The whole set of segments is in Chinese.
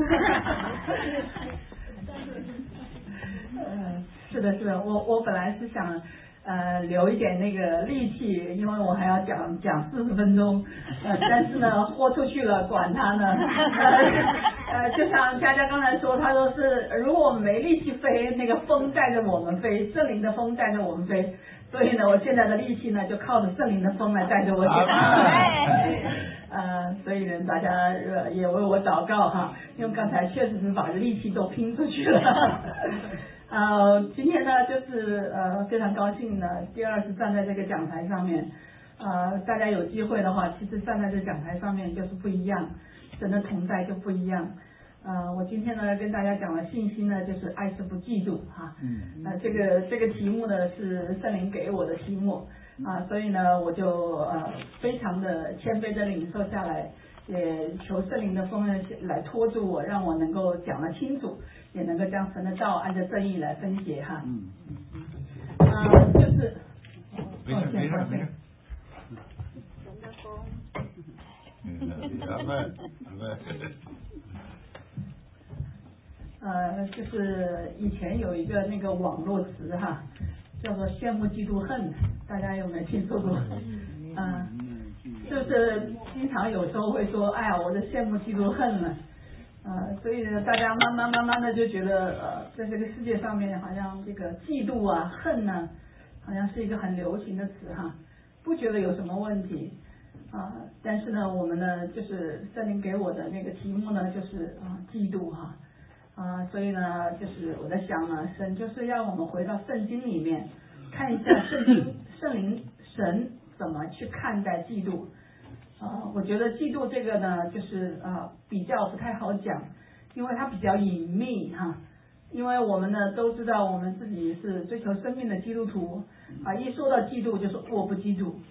是的，我本来是想留一点那个力气，因为我还要讲40分钟，但是呢豁出去了，管他呢，就像佳佳刚才说，他说是如果我们没力气飞，那个风带着我们飞，圣灵的风带着我们飞，所以呢，我现在的力气呢就靠着圣灵的风来带着我走。所以呢，大家也为我祷告哈，因为刚才确实是把力气都拼出去了。今天呢，就是非常高兴呢，第二次站在这个讲台上面，大家有机会的话，其实站在这个讲台上面就是不一样，神的同在就不一样。我今天呢跟大家讲的信息呢，就是爱是不嫉妒哈。这个题目呢是圣灵给我的题目所以呢我就非常的谦卑的领受下来，也求圣灵的风来拖住我，让我能够讲得清楚，也能够将神的道按照正义来分解哈。就是没事。神的风。就是以前有一个那个网络词哈，叫做羡慕嫉妒恨，大家有没有听说过？就是经常有时候会说，哎呀，我的羡慕嫉妒恨了。所以呢，大家慢慢的就觉得在这个世界上面，好像这个嫉妒啊、恨呢，好像是一个很流行的词哈，不觉得有什么问题但是呢，我们呢，就是圣灵给我的那个题目呢，就是嫉妒哈。所以呢，就是我在想呢，神就是要我们回到圣经里面看一下神怎么去看待嫉妒。我觉得嫉妒这个呢，就是比较不太好讲，因为它比较隐秘哈。因为我们呢都知道我们自己是追求生命的基督徒一说到嫉妒就说我不嫉妒。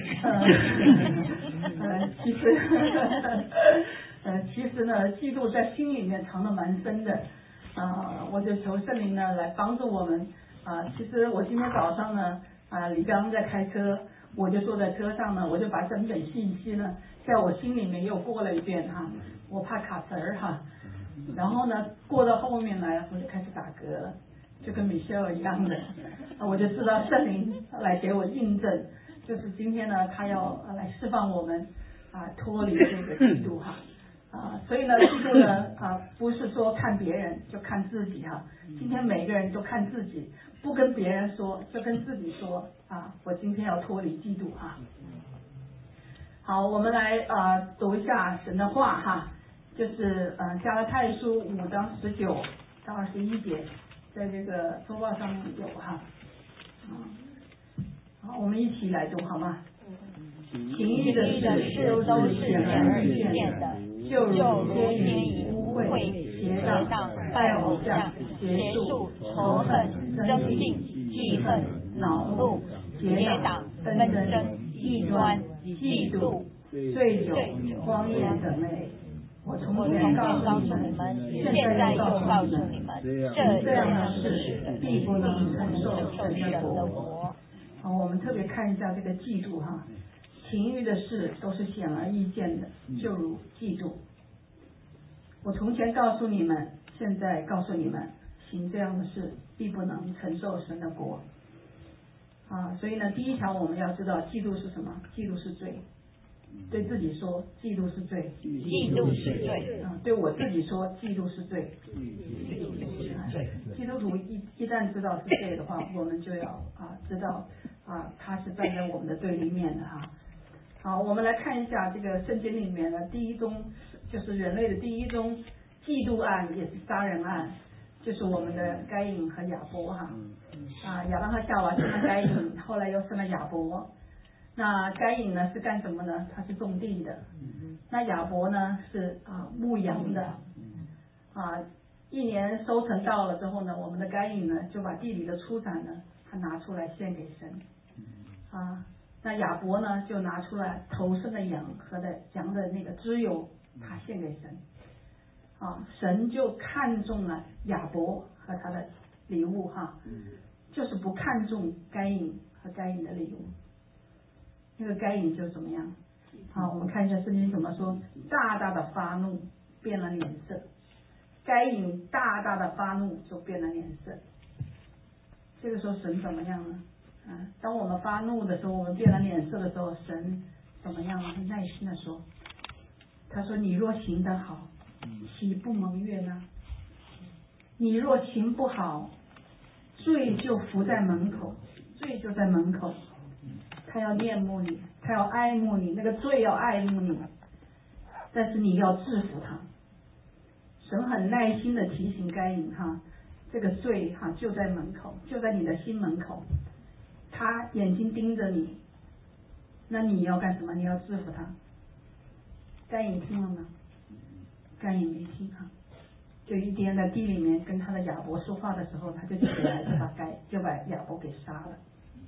其实呢，嫉妒在心里面藏得蛮深的我就求圣灵呢来帮助我们其实我今天早上呢李刚在开车，我就坐在车上呢，我就把整本信息呢在我心里面又过了一遍我怕卡词儿然后呢过到后面来我就开始打嗝了，就跟Michelle一样的我就知道圣灵来给我印证，就是今天呢他要来释放我们脱离这个嫉妒所以呢嫉妒呢不是说看别人就看自己今天每个人都看自己，不跟别人说就跟自己说我今天要脱离嫉妒好，我们来读一下神的话就是加拉太书5章19到21节，在这个周报上面有好，我们一起来读好吗？情欲的事都是显而易见的，就如奸淫、污秽、邪荡、拜偶像、邪术、仇恨、争竞、记恨、恼怒、结党、纷争、异端、嫉妒、醉酒、荒宴等类。我从前告诉你们，现在又告诉你们，这样的事必不能承受神的国。我们特别看一下这个嫉妒情欲的事都是显而易见的，就如嫉妒。我从前告诉你们，现在告诉你们，行这样的事必不能承受神的国所以呢，第一条我们要知道嫉妒是什么？嫉妒是罪。对自己说嫉妒是罪， 嫉妒是罪对我自己说嫉妒是罪。基督徒一旦知道是罪的话，我们就要知道他是站在我们的对立面的好，我们来看一下这个圣经里面的第一宗，就是人类的第一宗嫉妒案，也是杀人案，就是我们的该隐和亚伯亚当和夏娃生了该隐，后来又生了亚伯。那该隐呢是干什么呢？他是种地的。那亚伯呢是牧羊的。一年收成到了之后呢，我们的该隐呢就把地里的出产呢，他拿出来献给神。那亚伯呢就拿出来头生的羊和羊的那个脂油，他献给神。神就看中了亚伯和他的礼物就是不看重该隐和该隐的礼物。那个该隐就怎么样我们看一下圣经怎么说，大大的发怒，变了脸色该隐大大的发怒，就变了脸色。这个时候神怎么样呢？当我们发怒的时候，我们变了脸色的时候，神怎么样呢？很耐心的说，他说：“你若行得好，岂不蒙悦呢？你若行不好，罪就伏在门口，罪就在门口。他要恋慕你，他要爱慕你，那个罪要爱慕你，但是你要制服他。”神很耐心的提醒该隐这个罪就在门口，就在你的心门口，他眼睛盯着你，那你要干什么？你要制服他。该隐听了吗？该隐没听就一天在地里面跟他的亚伯说话的时候，他就起来就把亚伯给杀了。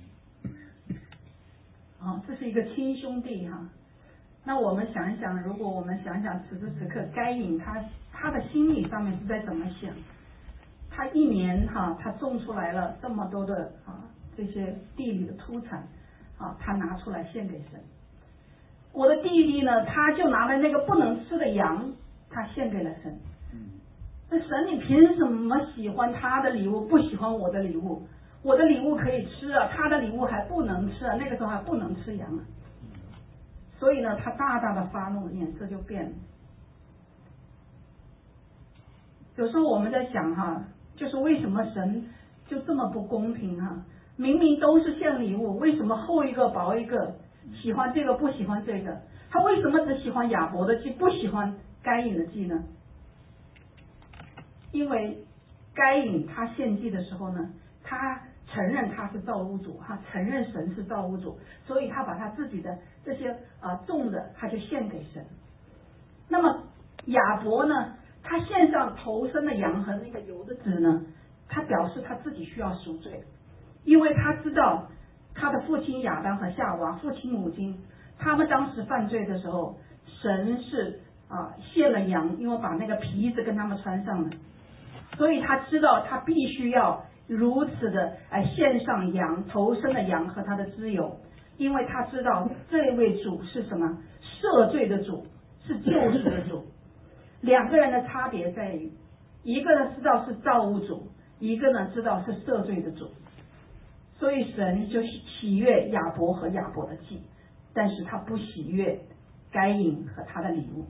这是一个亲兄弟那我们想一想，如果我们想一想此时此刻该隐他的心理上面是在怎么想？他一年他种出来了这么多的这些地里的土产他拿出来献给神。我的弟弟呢，他就拿了那个不能吃的羊，他献给了神。那神，你凭什么喜欢他的礼物，不喜欢我的礼物？我的礼物可以吃他的礼物还不能吃那个时候还不能吃羊所以呢，他大大的发怒，脸色就变了。有时候我们在想就是为什么神就这么不公平明明都是献礼物，为什么厚一个薄一个？喜欢这个不喜欢这个？他为什么只喜欢亚伯的祭，不喜欢该隐的祭呢？因为该隐他献祭的时候呢，他承认他是造物主承认神是造物主，所以他把他自己的这些种的他就献给神。那么亚伯呢，他献上头生的羊和那个油的脂呢，他表示他自己需要赎罪，因为他知道他的父亲亚当和夏娃，父亲母亲，他们当时犯罪的时候，神是献了羊，因为把那个皮子跟他们穿上了，所以他知道他必须要如此的献上羊，头生的羊和他的脂油，因为他知道这位主是什么？赦罪的主，是救赎的主。两个人的差别在于，一个呢知道是造物主，一个呢知道是赦罪的主。所以神就喜悦亚伯和亚伯的祭，但是他不喜悦该隐和他的礼物。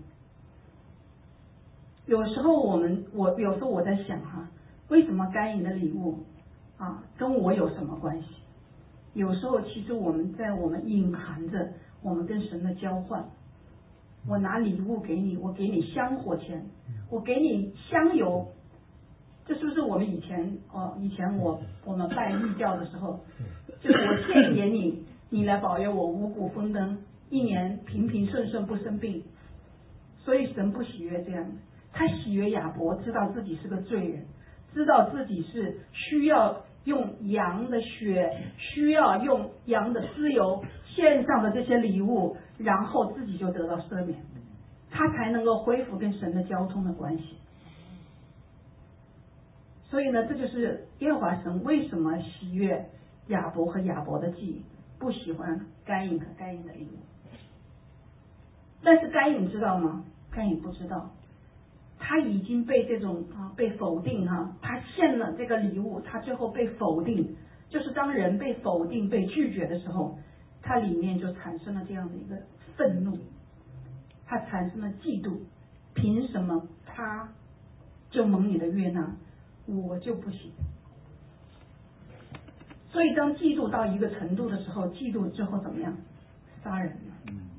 有时候我在想为什么该隐的礼物跟我有什么关系？有时候其实我们隐含着我们跟神的交换。我拿礼物给你，我给你香火钱，我给你香油，这是不是我们以前我们拜异教的时候，就是我献给你，你来保佑我五谷丰登，一年平平顺顺不生病。所以神不喜悦这样的，他喜悦亚伯知道自己是个罪人，知道自己是需要用羊的血，需要用羊的脂油献上的这些礼物，然后自己就得到赦免，他才能够恢复跟神的交通的关系。所以呢，这就是耶和华神为什么喜悦亚伯和亚伯的祭，不喜欢该隐和该隐的礼物。但是该隐知道吗？该隐不知道，他已经被这种被否定他献了这个礼物，他最后被否定，就是当人被否定被拒绝的时候，他里面就产生了这样的一个愤怒，他产生了嫉妒，凭什么他就蒙你的悦纳，我就不行？所以当嫉妒到一个程度的时候，嫉妒之后怎么样？杀人了。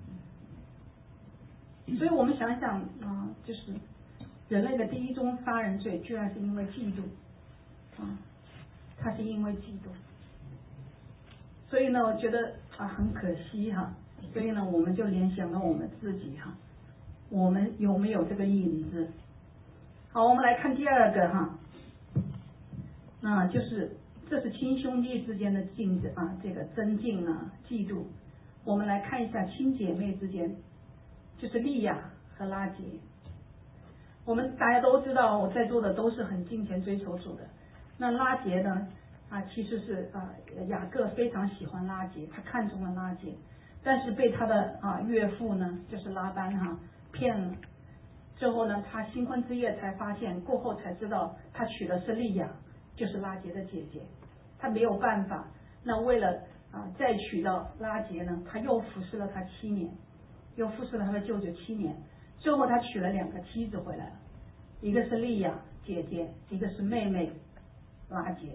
所以我们想想就是人类的第一宗杀人罪居然是因为嫉妒他是因为嫉妒。所以呢，我觉得很可惜所以呢，我们就联想到我们自己我们有没有这个影子？好，我们来看第二个那就是这是亲兄弟之间的竞争这个争竞嫉妒。我们来看一下亲姐妹之间，就是利亚和拉结。我们大家都知道，我在座的都是很敬虔追求主的。那拉结呢其实是雅各非常喜欢拉结，他看中了拉结，但是被他的岳父呢，就是拉班骗了。 最后呢，他新婚之夜才发现，过后才知道他娶的是利亚，就是拉结的姐姐。他没有办法，那为了再娶到拉结呢，他又服侍了他7年，又服侍了他的舅舅7年。最后他娶了2个妻子回来了，一个是利亚姐姐，一个是妹妹拉结。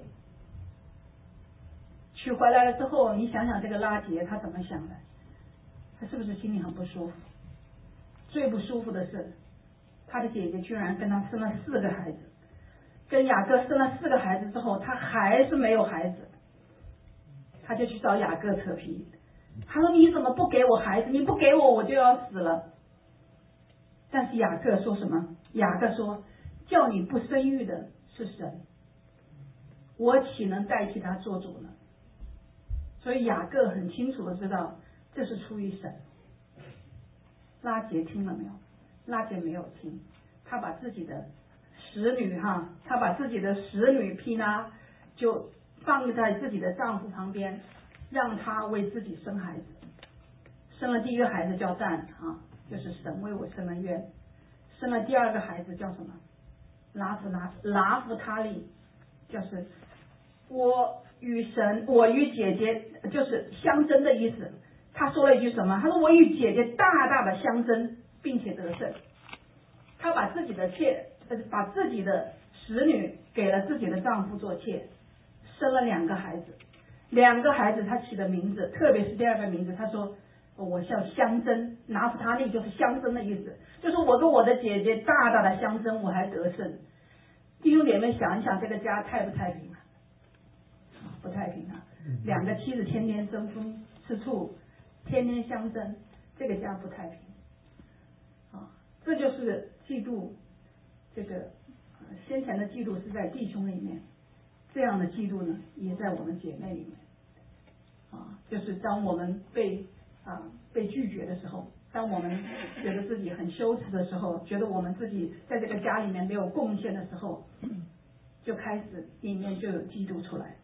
娶回来了之后，你想想这个拉结他怎么想的？他是不是心里很不舒服？最不舒服的是，他的姐姐居然跟他生了4个孩子，跟雅各生了4个孩子之后，他还是没有孩子，他就去找雅各扯皮。他说：“你怎么不给我孩子？你不给我，我就要死了。”但是雅各说什么？雅各说：“叫你不生育的是神，我岂能代替他做主呢？”所以雅各很清楚的知道，这是出于神。拉结听了没有？拉结没有听，他把自己的使女毗拿就放在自己的丈夫旁边，让他为自己生孩子。生了第1个孩子叫但就是神为我伸了冤。生了第2个孩子叫什么？拉弗他利，就是我与姐姐就是相争的意思。他说了一句什么？他说：“我与姐姐大大的相争，并且得胜。”他把自己的使女给了自己的丈夫做妾，生了2个孩子。2个孩子他起的名字，特别是第2个名字，他说：“我叫相争。”拿弗他利就是相争的意思，就是我跟我的姐姐大大的相争，我还得胜。弟兄姐妹想一想，这个家太不太平了？不太平了。2个妻子天天争风吃醋，天天相争，这个家不太平。这就是嫉妒。这个先前的嫉妒是在弟兄里面，这样的嫉妒呢，也在我们姐妹里面。就是当我们被拒绝的时候，当我们觉得自己很羞耻的时候，觉得我们自己在这个家里面没有贡献的时候，就开始里面就有嫉妒出来。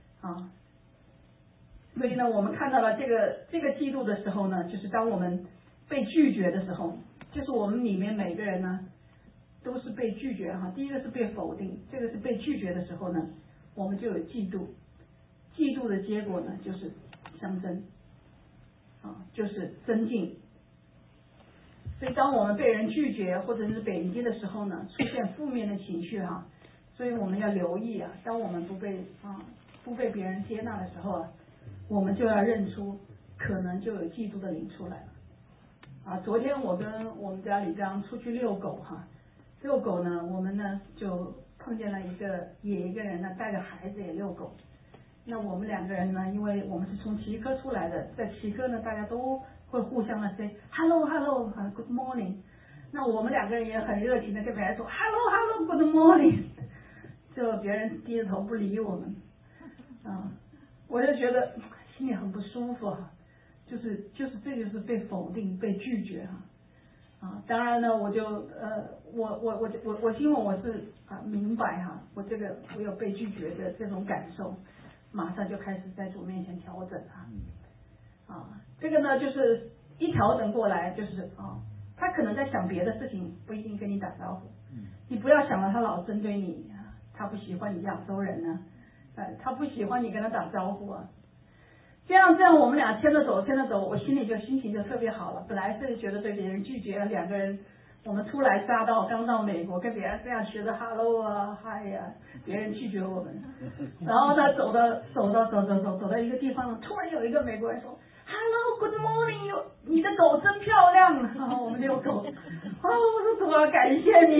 所以呢，我们看到了这个嫉妒的时候呢，就是当我们被拒绝的时候，就是我们里面每个人呢都是被拒绝第一个是被否定，这个是被拒绝的时候呢，我们就有嫉妒。嫉妒的结果呢，就是相争，就是增进。所以当我们被人拒绝或者是贬低的时候呢，出现负面的情绪所以我们要留意当我们不被别人接纳的时候我们就要认出可能就有嫉妒的灵出来了。昨天我跟我们家李刚出去遛狗遛狗呢，我们呢就碰见了一个人呢带着孩子也遛狗。那我们2个人呢，因为我们是从奇科出来的，在奇科呢大家都会互相的 say hello good morning。那我们2个人也很热情的跟别人说 hello good morning， 就别人低着头不理我们我就觉得心里很不舒服就是这就是被否定被拒绝当然呢，我就我因为我是明白我有被拒绝的这种感受，马上就开始在主面前调整这个呢就是一调整过来就是他可能在想别的事情，不一定跟你打招呼。你不要想了他老针对你他不喜欢你亚洲人呢他不喜欢你跟他打招呼这样我们俩牵着走，我心情就特别好了。本来是觉得对别人拒绝2个人，我们初来乍到，刚到美国，跟别人这样学的 hello hi 别人拒绝我们，然后呢走到一个地方，突然有一个美国人说 hello good morning， 你的狗真漂亮然后我们遛狗我说主啊感谢你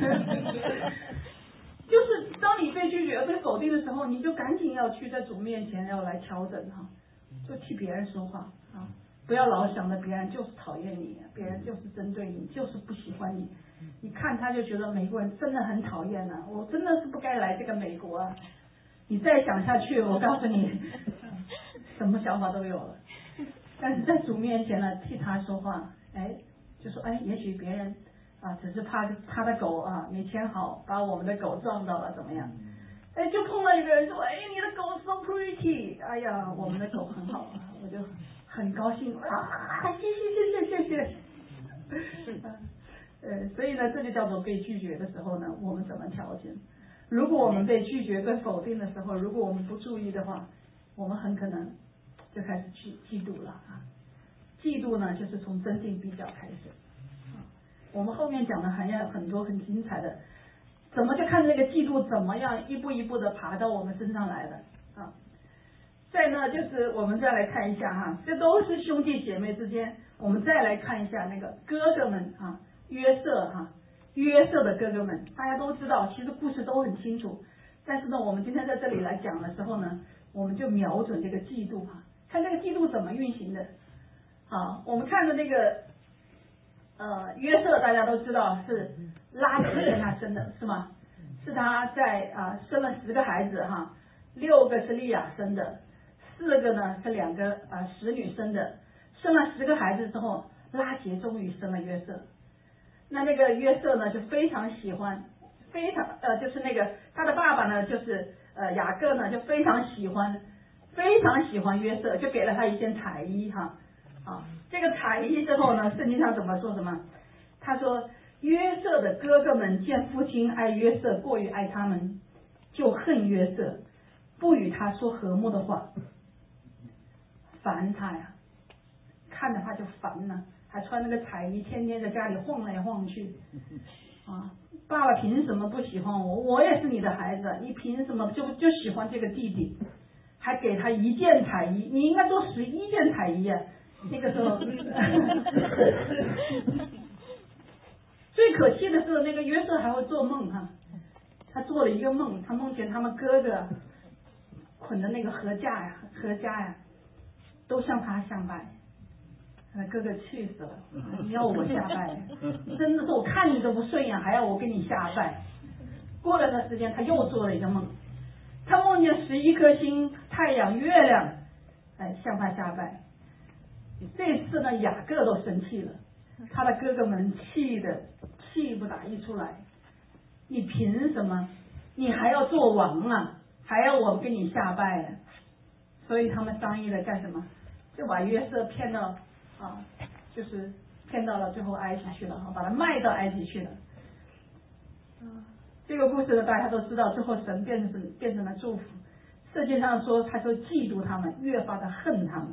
就是当你被拒绝被否定的时候，你就赶紧要去在主面前要来调整就替别人说话不要老想着别人就是讨厌你，别人就是针对你，就是不喜欢你。你看他就觉得美国人真的很讨厌我真的是不该来这个美国你再想下去，我告诉你什么想法都有了。但是在主面前呢，替他说话，就说也许别人只是怕他的狗没牵好，把我们的狗撞到了怎么样？就碰到一个人说你的狗 so pretty， 哎呀我们的狗很好我就很高兴谢谢所以呢，这就叫做被拒绝的时候呢，我们怎么调整？如果我们被拒绝、被否定的时候，如果我们不注意的话，我们很可能就开始去嫉妒了啊。嫉妒呢，就是从增进比较开始。我们后面讲的还有很多很精彩的，怎么就看这个嫉妒怎么样一步一步的爬到我们身上来了啊。再呢，就是我们再来看一下哈，这都是兄弟姐妹之间。我们再来看一下那个哥哥们啊，约瑟哈，约瑟的哥哥们，大家都知道，其实故事都很清楚。但是呢，我们今天在这里来讲的时候呢，我们就瞄准这个嫉妒哈，看这个嫉妒怎么运行的。好，我们看的那个约瑟，大家都知道是拉结跟他生的，是吗？是他在生了10个孩子哈，6个是利亚生的，4个呢是2个使女生的。生了10个孩子之后，拉结终于生了约瑟。那个约瑟呢就非常喜欢，就是那个他的爸爸呢就是雅各呢就非常喜欢约瑟，就给了他一件彩衣哈。这个彩衣之后呢，圣经上怎么说什么？他说约瑟的哥哥们见父亲爱约瑟过于爱他们，就恨约瑟，不与他说和睦的话，烦他呀，看着他就烦了，还穿那个彩衣，天天在家里晃来晃去爸爸凭什么不喜欢我？我也是你的孩子，你凭什么就喜欢这个弟弟？还给他1件彩衣，你应该做11件彩衣啊。那个时候最可惜的是那个约瑟还会做梦哈，他做了一个梦，他梦见他们哥哥捆的那个禾家呀都向他下拜，哥哥气死了，你要我下拜，真的是我看你都不顺眼，还要我给你下拜。过了段时间他又做了一个梦，他梦见11颗星、太阳、月亮向他下拜。这次呢，雅各都生气了，他的哥哥们气不打一处来，你凭什么？你还要做王啊？还要我给你下拜啊？所以他们商议了干什么？就把约瑟骗到就是骗到了最后埃及去了，把他卖到埃及去了。这个故事呢，大家都知道，最后神变成了祝福。圣经上说，他就嫉妒他们，越发的恨他们。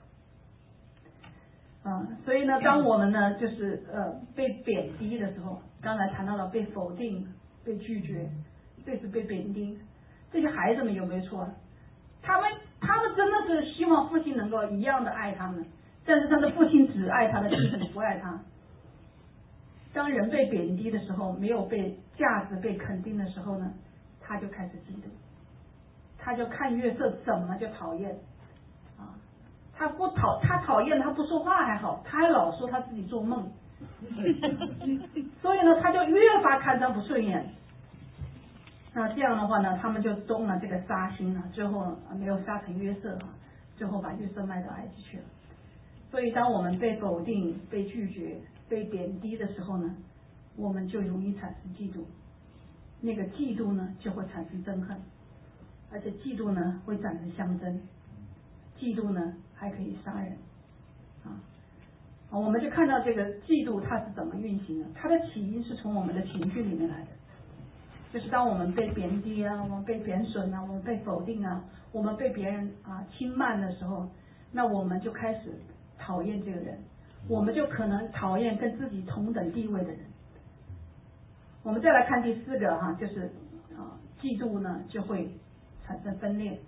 所以呢，当我们呢就是被贬低的时候，刚才谈到了被否定、被拒绝，这是被贬低。这些孩子们有没有错？他们真的是希望父亲能够一样的爱他们，但是他的父亲只爱他的弟弟，不爱他。当人被贬低的时候，没有被价值、被肯定的时候呢，他就开始嫉妒，他就看约瑟怎么就讨厌他讨厌他不说话还好，他还老说他自己做梦，所以呢，他就越发看他不顺眼。那这样的话呢，他们就动了这个杀心最后没有杀成约瑟最后把约瑟卖到埃及去了。所以当我们被否定、被拒绝、被贬低的时候呢，我们就容易产生嫉妒，那个嫉妒呢就会产生憎恨，而且嫉妒呢会产生相争，嫉妒呢还可以杀人我们就看到这个嫉妒它是怎么运行的，它的起因是从我们的情绪里面来的，就是当我们被贬低我们被贬损我们被否定我们被别人轻慢的时候，那我们就开始讨厌这个人，我们就可能讨厌跟自己同等地位的人。我们再来看第4个就是嫉妒呢就会产生分裂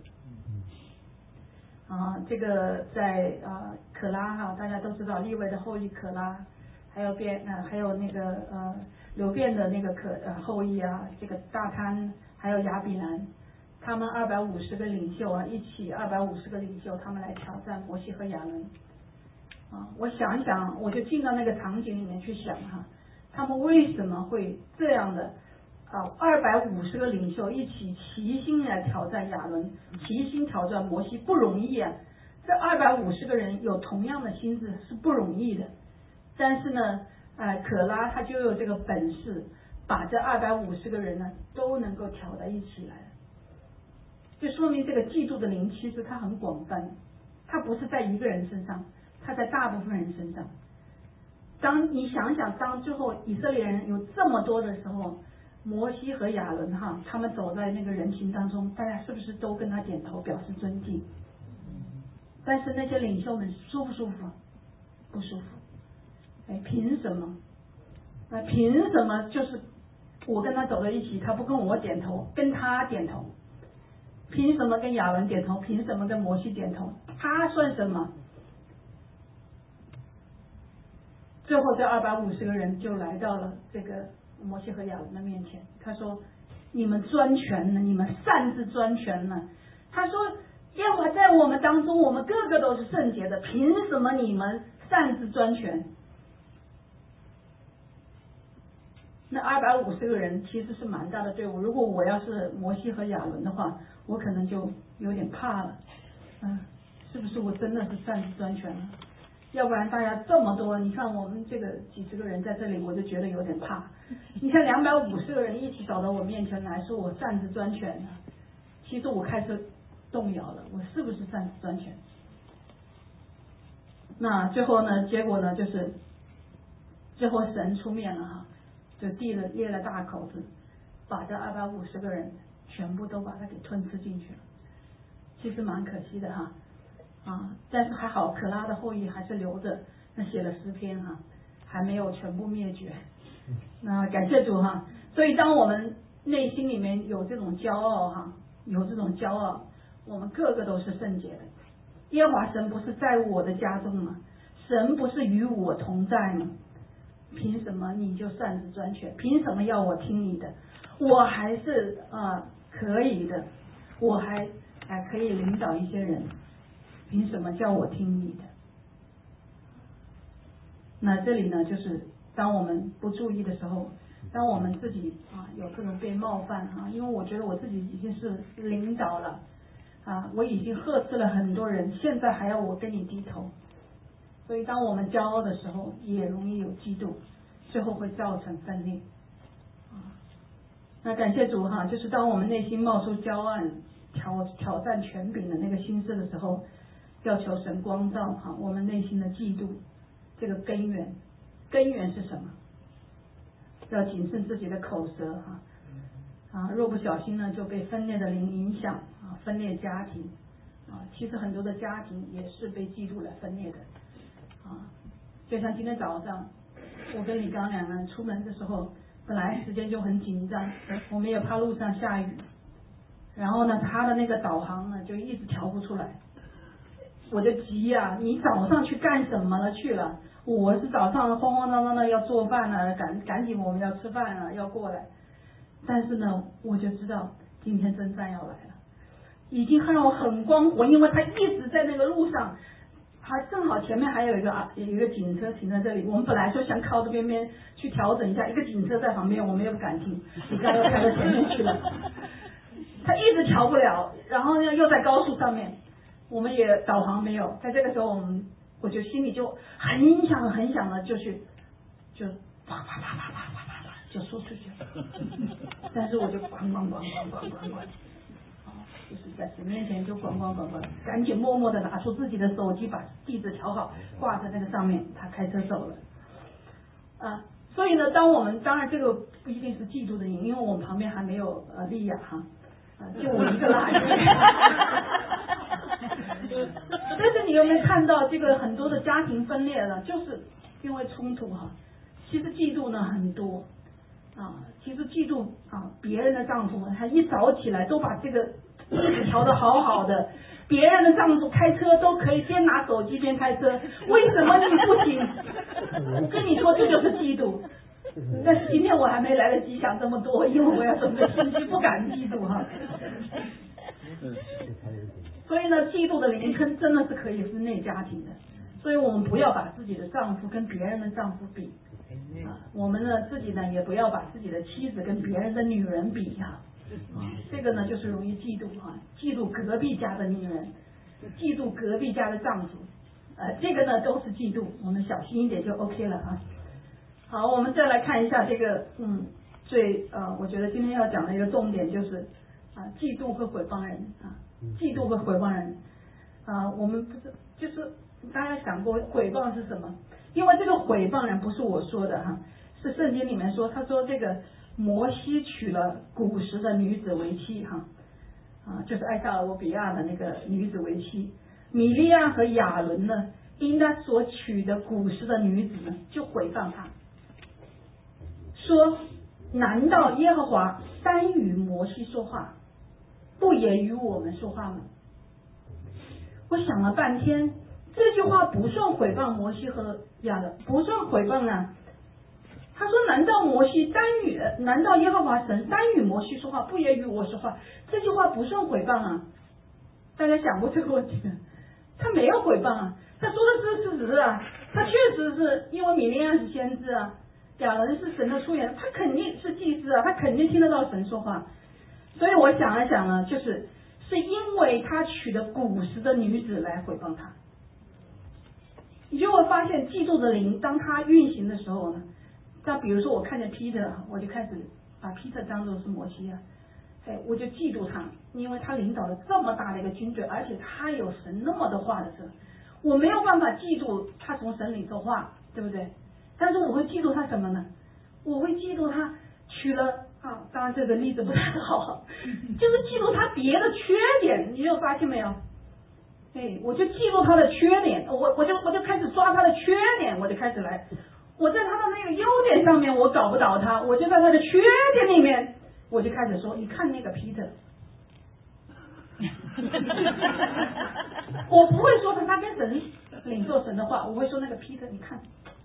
这个在可拉大家都知道利未的后裔可拉，还有那个流便的那个后裔这个大贪，还有亚比兰，他们250个领袖一起250个领袖，他们来挑战摩西和亚伦我想一想，我就进到那个场景里面去想他们为什么会这样的250个领袖一起齐心来挑战亚伦，齐心挑战摩西，不容易这250个人有同样的心智是不容易的，但是呢可拉他就有这个本事，把这250个人呢都能够挑在一起来，就说明这个嫉妒的灵其实它很广泛，它不是在一个人身上，它在大部分人身上。 当你想想，当最后以色列人有这么多的时候，摩西和亚伦他们走在那个人群当中，大家是不是都跟他点头表示尊敬？但是那些领袖们舒不舒服？不舒服。凭什么？凭什么就是我跟他走在一起，他不跟我点头，跟他点头？凭什么跟亚伦点头？凭什么跟摩西点头？他算什么？最后这250个人就来到了这个摩西和亚伦的面前，他说：“你们专权了，你们擅自专权了。”他说：“耶和华在我们当中，我们个个都是圣洁的，凭什么你们擅自专权？”那250个人其实是蛮大的队伍，如果我要是摩西和亚伦的话，我可能就有点怕了。是不是我真的是擅自专权了？要不然大家这么多，你看我们这个几十个人在这里，我就觉得有点怕。你看250个人一起走到我面前来说我擅自专权了，其实我开始动摇了，我是不是擅自专权？那最后呢，结果呢就是最后神出面了就裂了大口子，把这250个人全部都把它给吞吃进去了。其实蛮可惜的但是还好，可拉的后裔还是留着，那写了诗篇还没有全部灭绝。那感谢主所以当我们内心里面有这种骄傲有这种骄傲，我们个个都是圣洁的。耶和华神不是在我的家中吗？神不是与我同在吗？凭什么你就擅自专权？凭什么要我听你的？我还是可以的，我还可以领导一些人，凭什么叫我听你的？那这里呢，就是当我们不注意的时候，当我们自己有这种被冒犯因为我觉得我自己已经是领导了我已经呵斥了很多人，现在还要我跟你低头。所以当我们骄傲的时候，也容易有嫉妒，最后会造成分裂那感谢主就是当我们内心冒出骄傲挑战权柄的那个心思的时候，要求神光照我们内心的嫉妒这个根源是什么？要谨慎自己的口舌若不小心呢，就被分裂的灵影响分裂家庭其实很多的家庭也是被嫉妒来分裂的就像今天早上我跟李刚两个人出门的时候，本来时间就很紧张，我们也怕路上下雨，然后呢他的那个导航呢就一直调不出来，我就急你早上去干什么了去了？我是早上慌慌张张的要做饭了，赶紧我们要吃饭了，要过来。但是呢，我就知道今天征战要来了，已经让我很光火，因为他一直在那个路上，还正好前面还有一个警车停在这里，我们本来就想靠这边去调整一下，一个警车在旁边，我们也不敢停，你刚又开到前面去了，他一直调不了，然后呢又在高速上面，我们也导航没有，在这个时候我就心里就很想的就啪啪啪啪啪啪啪就说出去了，但是我就咣，就是在神面前就咣，赶紧默默的拿出自己的手机，把地址调好，挂在那个上面，他开车走了所以呢，当然这个不一定是嫉妒的因，因为我们旁边还没有莉亚就我一个垃圾但是你有没有看到这个很多的家庭分裂了，就是因为冲突其实嫉妒呢很多其实嫉妒别人的丈夫他一早起来都把这个调得好好的，别人的丈夫开车都可以边拿手机边开车，为什么你不行？我跟你说这就是嫉妒。但是今天我还没来得及想这么多，因为我要准备信息，不敢嫉妒所以呢，嫉妒的灵坑真的是可以分裂家庭的，所以我们不要把自己的丈夫跟别人的丈夫比我们呢自己呢也不要把自己的妻子跟别人的女人比这个呢就是容易嫉妒嫉妒隔壁家的女人，嫉妒隔壁家的丈夫这个呢都是嫉妒，我们小心一点就 OK 了好，我们再来看一下这个我觉得今天要讲的一个重点就是嫉妒和毁谤人嫉妒和毁谤人我们不是就是大家想过毁谤是什么？ 因为这个毁谤人不是我说的哈，是圣经里面说，他说这个摩西娶了古时的女子为妻哈，就是艾萨罗比亚的那个女子为妻，米利亚和亚伦呢，因他所娶的古时的女子呢，就毁谤他，说难道耶和华单与摩西说话，不也与我们说话吗？我想了半天，这句话不算毁谤摩西和亚伦，不算毁谤啊。他说难道耶和华神单与摩西说话，不也与我说话？这句话不算毁谤啊。大家想过这个问题吗？他没有毁谤啊，他说的是事实啊，他确实是因为米利暗是先知啊，亚伦是神的出言，他肯定是祭司啊，他肯定听得到神说话。所以我想了想呢，是因为他娶的古时的女子来毁谤他。你就会发现嫉妒的灵当他运行的时候呢，那比如说我看见 Peter， 我就开始把 Peter 当作是摩西啊，我就嫉妒他，因为他领导了这么大的一个军队，而且他有神那么多话的时候，我没有办法嫉妒他从神里说话，对不对？但是我会嫉妒他什么呢？我会嫉妒他娶了当然这个例子不太好，就是嫉妒他别的缺点，你有发现没有？我就记住他的缺点，我就开始抓他的缺点，我就开始来，我在他的那个优点上面我搞不倒他，我就在他的缺点里面，我就开始说，你看那个 Peter， 我不会说他跟神领受神的话，我会说那个 Peter， 你看，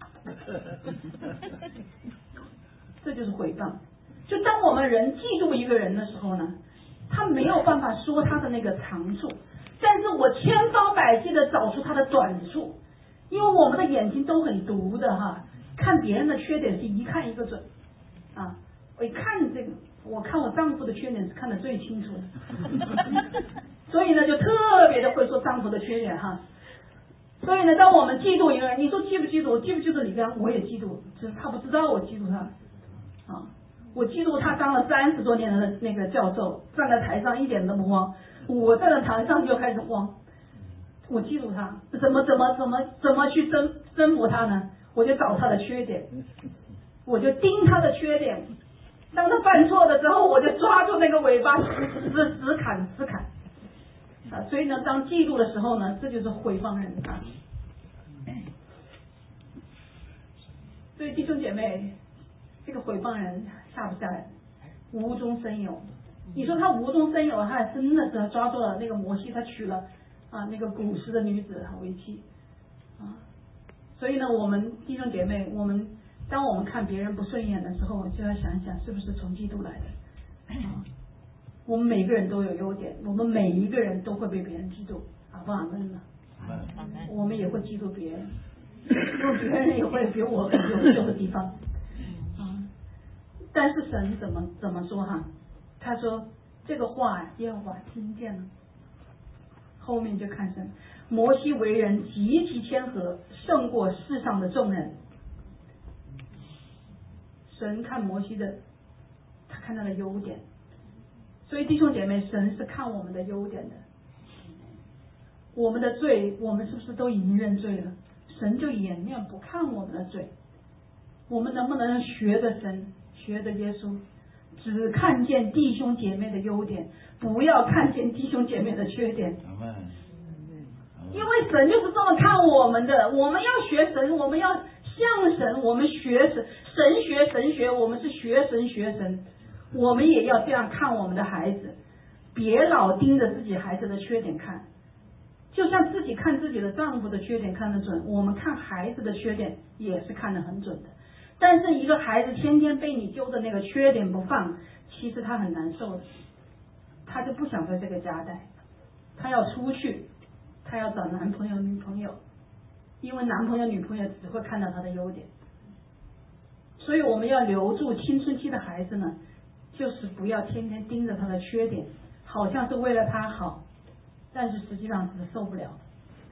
这就是毁谤。就当我们人记住一个人的时候呢，他没有办法说他的那个长处。但是我千方百计的找出他的短处，因为我们的眼睛都很毒的哈，看别人的缺点是一看一个准啊！我一看这个，我看我丈夫的缺点是看得最清楚的，所以呢就特别的会说丈夫的缺点哈。所以呢，当我们嫉妒一个人，你说记不记住？记不记住李刚？我也嫉妒，只是他不知道我嫉妒他啊！我嫉妒他当了30多年的那个教授，站在台上一点都不慌。我站在台上就开始慌，我记住他，怎么去征服他呢？我就找他的缺点，我就盯他的缺点。当他犯错的时候，我就抓住那个尾巴，死砍啊！所以呢，当嫉妒的时候呢，这就是毁谤人啊。所以弟兄姐妹，这个毁谤人下不下来，无中生有。你说他无中生有，他还真的是抓住了那个摩西，他娶了那个古时的女子为妻啊。所以呢，我们弟兄姐妹，当我们看别人不顺眼的时候，就要想一想是不是从嫉妒来的啊。我们每个人都有优点，我们每一个人都会被别人嫉妒，阿们呢？我们也会嫉妒别人，因为别人也会比我很优秀的地方啊。但是神怎么说哈？他说这个话耶和华听见了，后面就看神，摩西为人极其谦和，胜过世上的众人。神看摩西的，他看他的优点，所以弟兄姐妹，神是看我们的优点的。我们的罪，我们是不是都已经认罪了？神就掩面不看我们的罪。我们能不能学着神，学着耶稣？只看见弟兄姐妹的优点，不要看见弟兄姐妹的缺点。因为神就是这么看我们的，我们要学神，我们要像神，我们学神，神学，我们是学神，我们也要这样看我们的孩子，别老盯着自己孩子的缺点看，就像自己看自己的丈夫的缺点看得准，我们看孩子的缺点也是看得很准的。但是一个孩子天天被你揪着那个缺点不放，其实他很难受的，他就不想在这个家待，他要出去，他要找男朋友女朋友，因为男朋友女朋友只会看到他的优点。所以我们要留住青春期的孩子呢，就是不要天天盯着他的缺点，好像是为了他好，但是实际上是受不了的。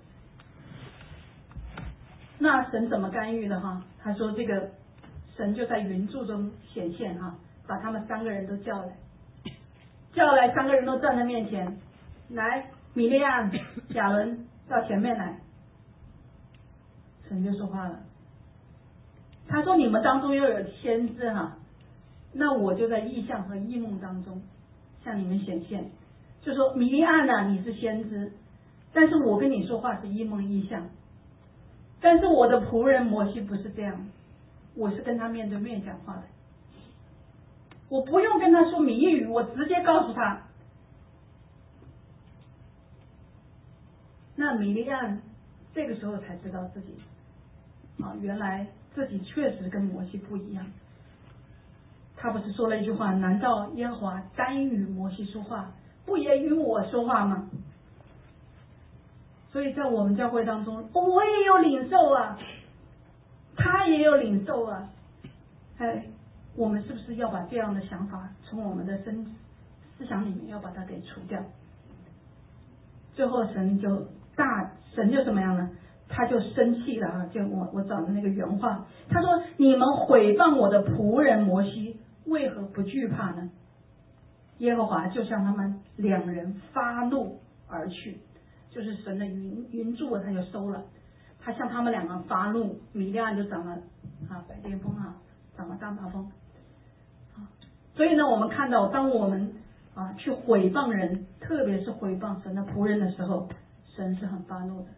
那神怎么干预的哈？他说这个神就在云柱中显现哈，把他们3个人都叫来，3个人都站在面前，来，米利暗、亚伦到前面来。神就说话了， 他说你们当中又有先知哈，那我就在异象和异梦当中向你们显现，就说弥利暗啊，你是先知，但是我跟你说话是异梦异象，但是我的仆人摩西不是这样，我是跟他面对面讲话的，我不用跟他说谜语，我直接告诉他。那米利暗这个时候才知道自己原来自己确实跟摩西不一样。他不是说了一句话，难道耶和华单与摩西说话，不也与我说话吗？所以在我们教会当中，我也有领受啊，他也有领受啊。我们是不是要把这样的想法从我们的思想里面要把它给除掉？最后神就怎么样呢？他就生气了啊！就我找的那个原话，他说：“你们毁谤我的仆人摩西，为何不惧怕呢？”耶和华就向他们两人发怒而去，就是神的云柱他就收了，他向他们两个发怒，米利暗就长了百癜风长了大麻风所以呢，我们看到当我们去毁谤人，特别是毁谤神的仆人的时候，神是很发怒的。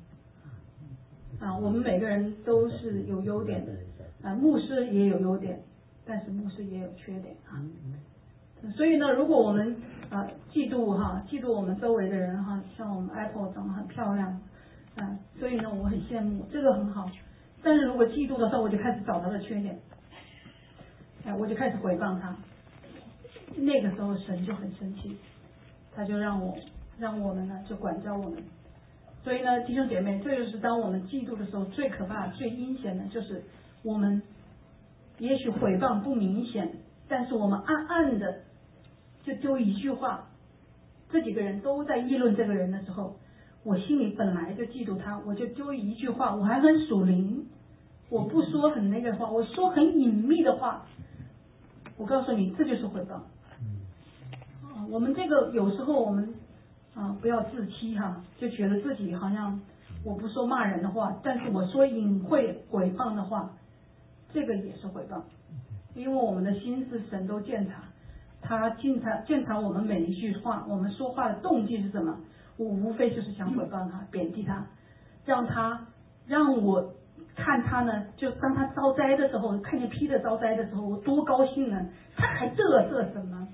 我们每个人都是有优点的，牧师也有优点，但是牧师也有缺点所以呢，如果我们嫉妒我们周围的人像我们 Apple 长得很漂亮所以呢我很羡慕，这个很好。但是如果嫉妒的时候，我就开始找他的缺点，我就开始毁谤他，那个时候神就很生气，他就让我们呢就管教我们。所以呢，弟兄姐妹，这就是当我们嫉妒的时候最可怕、最阴险的，就是我们也许毁谤不明显，但是我们暗暗的就丢一句话，这几个人都在议论这个人的时候，我心里本来就嫉妒他，我就丢一句话，我还很属灵，我不说很那个话，我说很隐秘的话，我告诉你，这就是毁谤。我们这个有时候我们不要自欺就觉得自己好像我不说骂人的话，但是我说隐晦毁谤的话，这个也是毁谤，因为我们的心思神都鉴察，他鉴察我们每一句话，我们说话的动机是什么？我无非就是想毁谤他，贬低他，让我看他呢，就当他遭灾的时候，看见Peter遭灾的时候，我多高兴呢！他还这什么？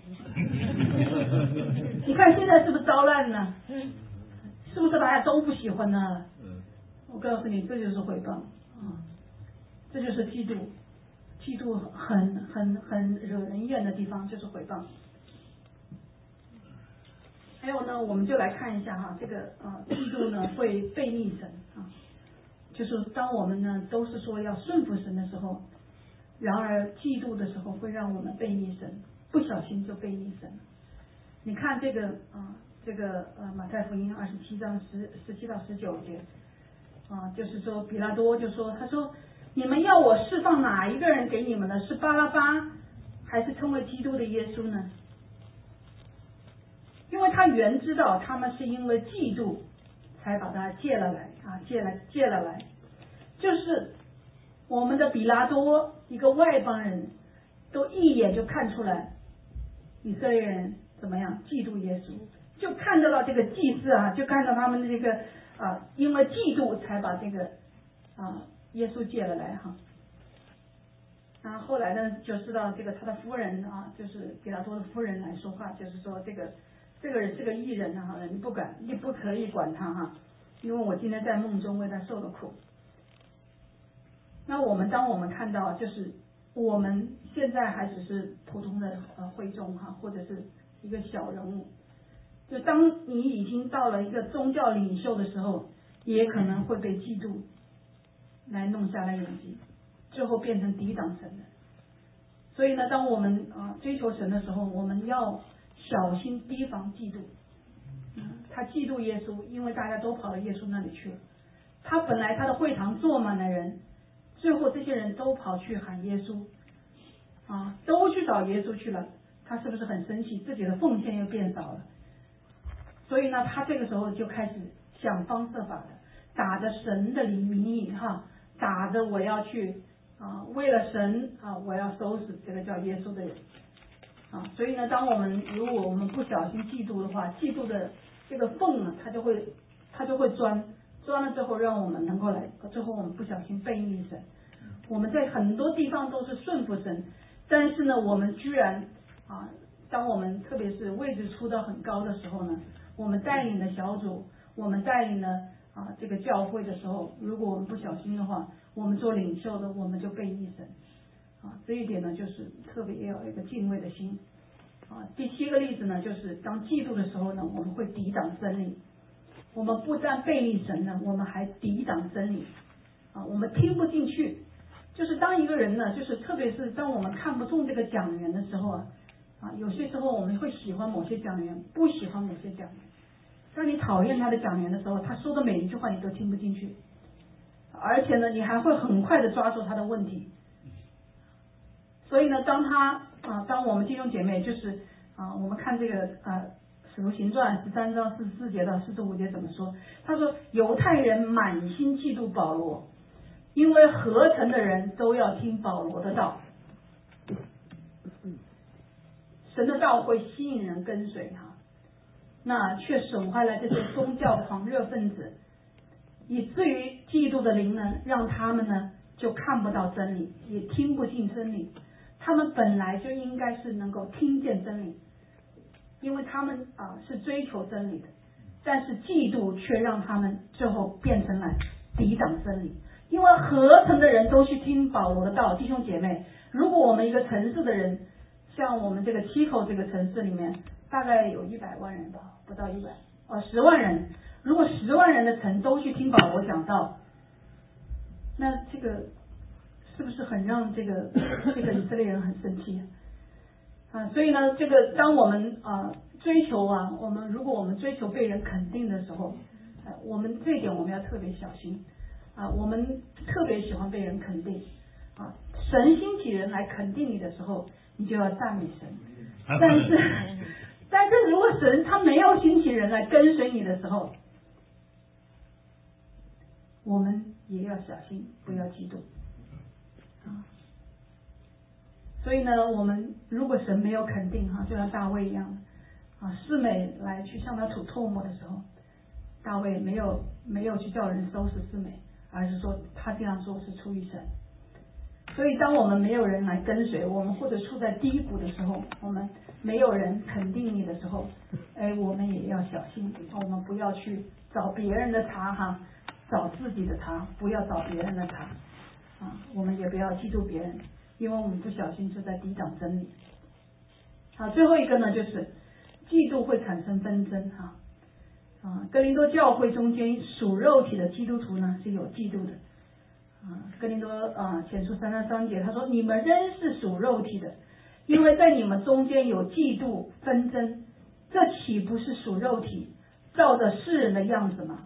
你看现在是不是糟烂呢？是不是大家都不喜欢呢？我告诉你，这就是毁谤这就是嫉妒。嫉妒很惹人厌的地方就是毁谤。还有呢，我们就来看一下这个嫉妒呢会背逆神就是当我们呢都是说要顺服神的时候，然而嫉妒的时候会让我们背逆神，不小心就背逆神。你看这个马太福音27章17到19节就是说比拉多就说，他说你们要我释放哪一个人给你们的？是巴拉巴还是称为基督的耶稣呢？因为他原知道他们是因为嫉妒才把他借了来借了来，就是我们的比拉多一个外邦人都一眼就看出来以色列人怎么样嫉妒耶稣，就看到了这个祭司就看到他们这个因为嫉妒才把这个耶稣借了来后来呢就知道这个他的夫人就是比拉多的夫人来说话，就是说这个人是个义人你不可以管他因为我今天在梦中为他受了苦。那当我们看到就是我们现在还只是普通的会众或者是一个小人物，就当你已经到了一个宗教领袖的时候，也可能会被嫉妒来弄下来眼睛，最后变成抵挡神的。所以呢，当我们追求神的时候，我们要小心提防嫉妒。他嫉妒耶稣，因为大家都跑到耶稣那里去了。他本来他的会堂坐满了人，最后这些人都跑去喊耶稣都去找耶稣去了。他是不是很生气？自己的奉献又变少了。所以呢，他这个时候就开始想方设法的打着神的名义打着我要去为了神我要收拾这个叫耶稣的人所以呢，如果我们不小心嫉妒的话，嫉妒的这个缝呢，它就会钻了之后，让我们能够最后我们不小心背逆神。我们在很多地方都是顺服神，但是呢，我们居然当我们特别是位置出到很高的时候呢，我们带领的小组，我们带领的这个教会的时候，如果我们不小心的话，我们做领袖的，我们就背逆神这一点呢，就是特别要有一个敬畏的心第7个例子呢，就是当嫉妒的时候呢，我们会抵挡真理。我们不但背逆神呢，我们还抵挡真理我们听不进去。就是当一个人呢，就是特别是当我们看不中这个讲员的时候有些时候我们会喜欢某些讲员，不喜欢某些讲员。当你讨厌他的讲员的时候，他说的每一句话你都听不进去，而且呢，你还会很快的抓住他的问题。所以呢，当我们弟兄姐妹就是我们看这个使徒行传13章44节到45节怎么说？他说犹太人满心嫉妒保罗，因为合成的人都要听保罗的道。神的道会吸引人跟随那却损坏了这些宗教狂热分子，以至于嫉妒的灵呢，让他们呢就看不到真理，也听不进真理。他们本来就应该是能够听见真理，因为他们是追求真理的，但是嫉妒却让他们最后变成了抵挡真理。因为合成的人都去听保罗的道，弟兄姐妹，如果我们一个城市的人，像我们这个七口这个城市里面，大概有100万人吧，不到10万人。如果10万人的城都去听保罗讲道，那这个是不是很让这个以色列人很生气所以呢，这个当我们追求如果我们追求被人肯定的时候我们这一点我们要特别小心我们特别喜欢被人肯定神兴起人来肯定你的时候，你就要赞美神。但是如果神他没有兴起人来跟随你的时候，我们也要小心，不要嫉妒所以呢，我们如果神没有肯定就像大卫一样示每来去向他吐唾沫的时候，大卫没有去叫人收拾示每，而是说他这样做是出于神。所以当我们没有人来跟随我们，或者处在低谷的时候，我们没有人肯定你的时候我们也要小心我们不要去找别人的茬找自己的茬，不要找别人的茬我们也不要嫉妒别人，因为我们不小心就在抵挡真理最后一个呢，就是嫉妒会产生纷争哥林多教会中间属肉体的基督徒呢是有嫉妒的哥林多前书3章3节他说，你们仍是属肉体的，因为在你们中间有嫉妒纷争，这岂不是属肉体照着世人的样子吗？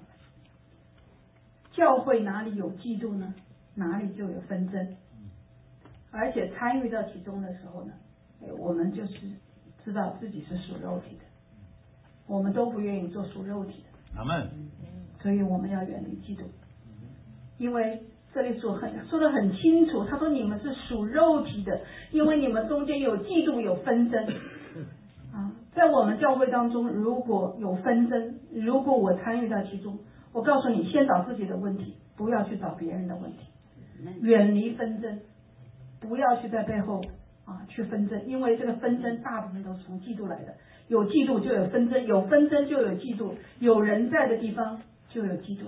教会哪里有嫉妒呢？哪里就有纷争。而且参与到其中的时候呢我们就是知道自己是属肉体的，我们都不愿意做属肉体的。 阿们。 所以我们要远离嫉妒，因为这里说得很清楚，他说你们是属肉体的，因为你们中间有嫉妒有纷争在我们教会当中如果有纷争，如果我参与到其中，我告诉你，先找自己的问题，不要去找别人的问题，远离纷争，不要去在背后去纷争，因为这个纷争大部分都是从嫉妒来的，有嫉妒就有纷争，有纷争就有嫉妒，有人在的地方就有嫉妒。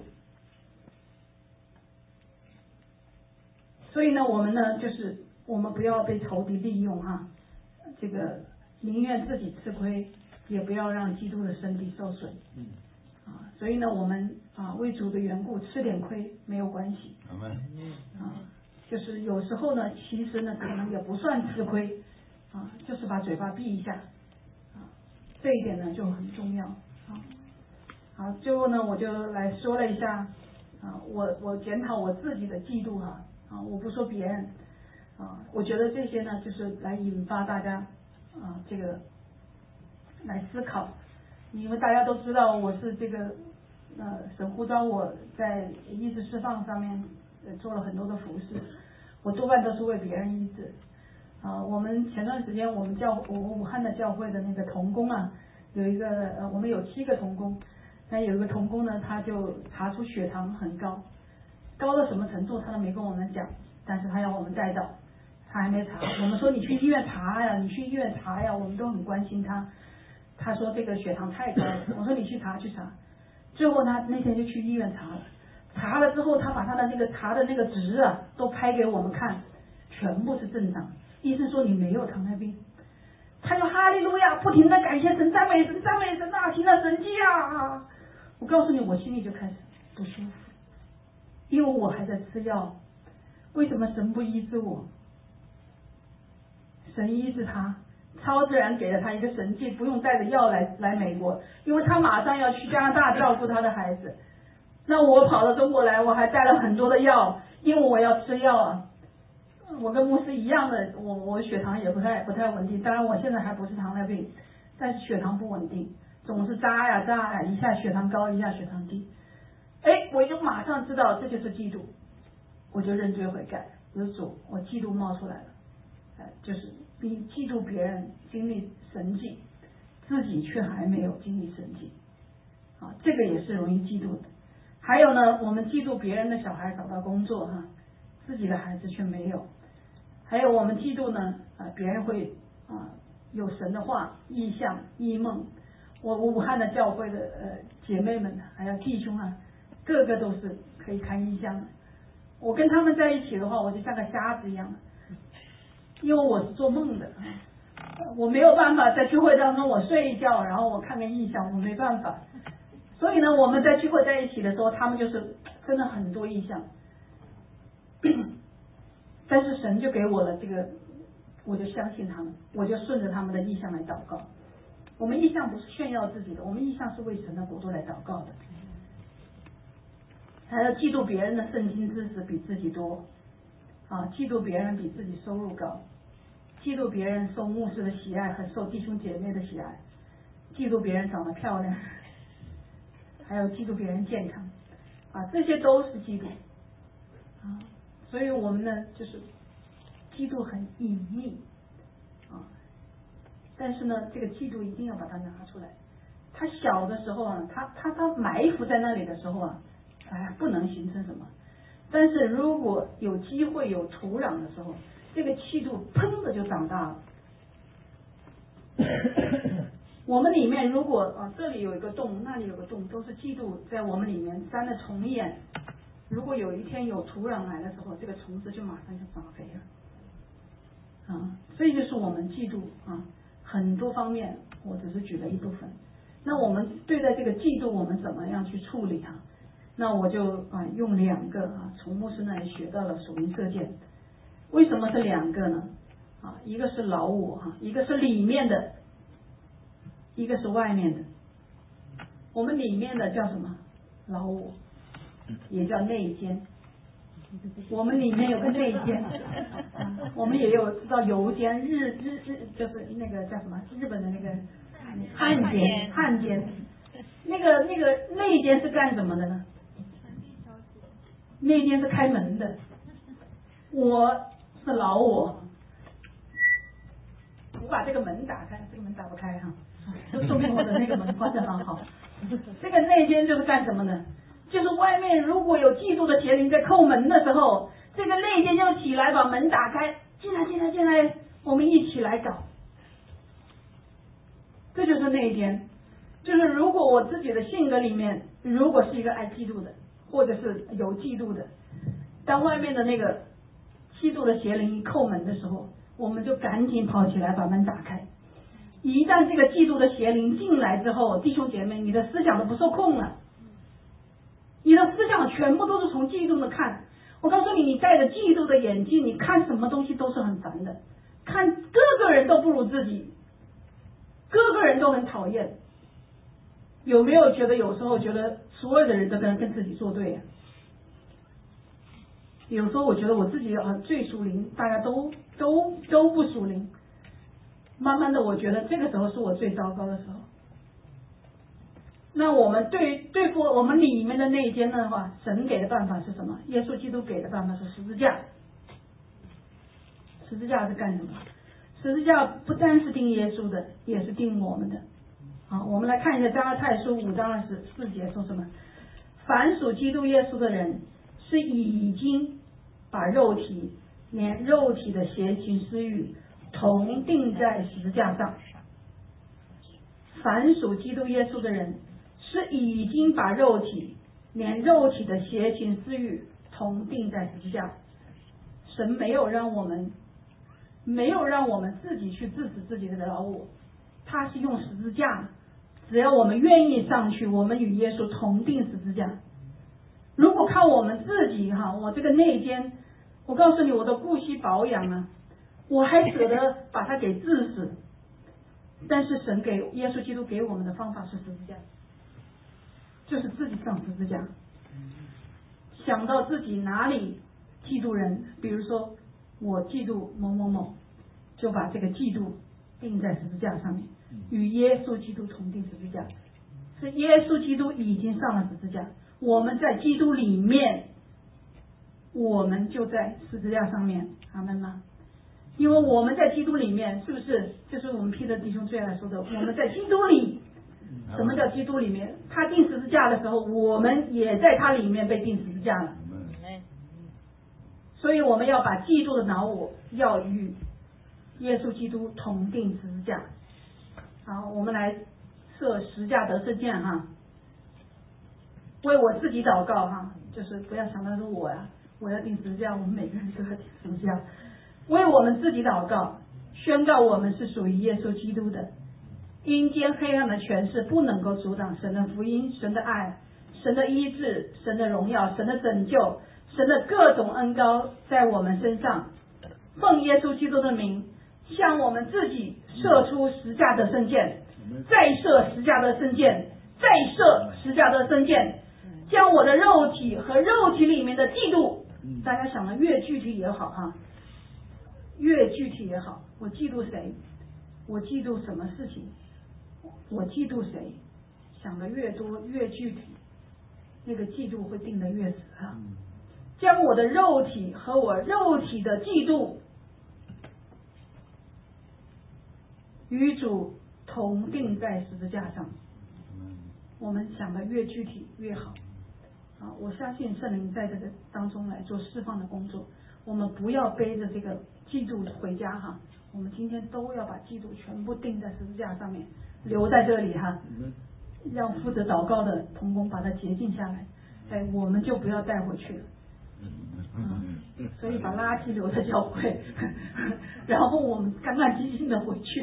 所以呢，我们呢就是我们不要被仇敌利用这个宁愿自己吃亏，也不要让基督的身体受损所以呢，我们为主的缘故吃点亏没有关系就是有时候呢，其实呢可能也不算吃亏就是把嘴巴闭一下这一点呢就很重要好，最后呢我就来说了一下我检讨我自己的嫉妒我不说别人我觉得这些呢就是来引发大家这个来思考，因为大家都知道我是这个神呼召我在医治释放上面做了很多的服事， 我多半都是为别人医治。我们前段时间我们武汉的教会的那个同工啊，有一个我们有7个同工，那有一个同工呢，他就查出血糖很高，高到什么程度他都没跟我们讲，但是他要我们带到，他还没查，我们说你去医院查呀，你去医院查呀，我们都很关心他。他说这个血糖太高了，我说你去查。最后他那天就去医院查了之后，他把他的那个查的那个值啊都拍给我们看，全部是正常。医生说你没有糖尿病，他就哈利路亚，不停的感谢神，赞美神啊，行了神迹啊！我告诉你，我心里就开始不舒服，因为我还在吃药。为什么神不医治我？神医治他，超自然给了他一个神迹，不用带着药来美国，因为他马上要去加拿大照顾他的孩子。那我跑到中国来，我还带了很多的药，因为我要吃药啊。我跟牧师一样的，我血糖也不太稳定，当然我现在还不是糖尿病，但是血糖不稳定，总是扎呀，一下血糖高，一下血糖低。我就马上知道这就是嫉妒，我就认罪悔改，我说主，我嫉妒冒出来了，就是你嫉妒别人经历神迹，自己却还没有经历神迹，这个也是容易嫉妒的。还有呢，我们嫉妒别人的小孩找到工作自己的孩子却没有。还有我们嫉妒呢，别人会有神的话、异象、异梦。我武汉的教会的姐妹们还有弟兄个个都是可以看异象的。我跟他们在一起的话，我就像个瞎子一样，因为我是做梦的，我没有办法在聚会当中我睡一觉，然后我看个异象，我没办法。所以呢，我们在聚会在一起的时候，他们就是真的很多异象。但是神就给我了这个，我就相信他们，我就顺着他们的意向来祷告。我们意向不是炫耀自己的，我们意向是为神的国度来祷告的。还要嫉妒别人的圣经知识比自己多，嫉妒别人比自己收入高，嫉妒别人受牧师的喜爱和受弟兄姐妹的喜爱，嫉妒别人长得漂亮，还有嫉妒别人健康，这些都是嫉妒。所以我们呢，就是嫉妒很隐秘但是呢，这个嫉妒一定要把它拿出来。他小的时候他埋伏在那里的时候不能形成什么。但是如果有机会有土壤的时候，这个嫉妒砰的就长大了。我们里面如果这里有一个洞，那里有个洞，都是嫉妒在我们里面沾了虫眼。如果有一天有土壤来的时候，这个虫子就马上就长肥了。所以就是我们嫉妒很多方面，我只是举了一部分。那我们对待这个嫉妒，我们怎么样去处理那我就用2个从牧师那里学到了属灵射箭。为什么是2个呢？一个是老我一个是里面的，一个是外面的。我们里面的叫什么？老我，也叫内奸。我们里面有个内奸，我们也有知道油奸，就是那个叫什么？日本的那个汉奸。那个内奸是干什么的呢？内奸是开门的。我是老我把这个门打开，这个门打不开就说明我的那个门关得很好。这个内奸就是干什么呢？就是外面如果有嫉妒的邪灵在叩门的时候，这个内奸就起来把门打开，进来，我们一起来搞。这就是内奸。就是如果我自己的性格里面如果是一个爱嫉妒的，或者是有嫉妒的，当外面的那个嫉妒的邪灵一叩门的时候，我们就赶紧跑起来把门打开。一旦这个嫉妒的邪灵进来之后，弟兄姐妹，你的思想都不受控了，你的思想全部都是从嫉妒的看。我告诉你，你戴着嫉妒的眼镜，你看什么东西都是很烦的，看各个人都不如自己，各个人都很讨厌。有没有觉得有时候觉得所有的人都跟自己作对有时候我觉得我自己最属灵，大家都不属灵。慢慢的我觉得这个时候是我最糟糕的时候。那我们对付我们里面的内奸的话，神给的办法是什么？耶稣基督给的办法是十字架。 十字架是干什么？十字架不单是钉耶稣的，也是钉我们的。好，我们来看一下加拉太书5章24节说什么？凡属基督耶稣的人，是已经把肉体连肉体的邪情私欲同钉在十字架上。凡属基督耶稣的人，是已经把肉体连肉体的邪情私欲同钉在十字架。神没有让我们自己去致死自己的老我，他是用十字架，只要我们愿意上去，我们与耶稣同钉十字架。如果靠我们自己我这个内奸，我告诉你，我的顾惜保养啊，我还舍得把它给致死。但是神给耶稣基督给我们的方法是十字架，就是自己上十字架。想到自己哪里嫉妒人，比如说我嫉妒某某某，就把这个嫉妒钉在十字架上面，与耶稣基督同钉十字架。是耶稣基督已经上了十字架，我们在基督里面，我们就在十字架上面，阿们吗？因为我们在基督里面，是不是就是我们彼得弟兄最爱说的，我们在基督里。什么叫基督里面？他钉十字架的时候，我们也在他里面被钉十字架了。所以我们要把嫉妒的恼我要与耶稣基督同钉十字架。好，我们来设十架得胜键为我自己祷告就是不要想到是我我要钉十字架，我们每个人都要钉十字架。为我们自己祷告，宣告我们是属于耶稣基督的。阴间黑暗的权势不能够阻挡神的福音、神的爱、神的医治、神的荣耀、神的拯救、神的各种恩膏在我们身上。奉耶稣基督的名，向我们自己射出十架的圣剑，再射十架的圣剑，再射十架的圣剑，将我的肉体和肉体里面的嫉妒，大家想的越具体也好越具体也好，我嫉妒谁，我嫉妒什么事情，我嫉妒谁，想的越多越具体，那个嫉妒会定得越死将我的肉体和我肉体的嫉妒与主同钉在十字架上。我们想的越具体越好我相信圣灵在这个当中来做释放的工作。我们不要背着这个嫉妒回家我们今天都要把嫉妒全部钉在十字架上面，留在这里让负责祷告的同工把它洁净下来，我们就不要带回去了所以把垃圾留在教会然后我们干干净净的回去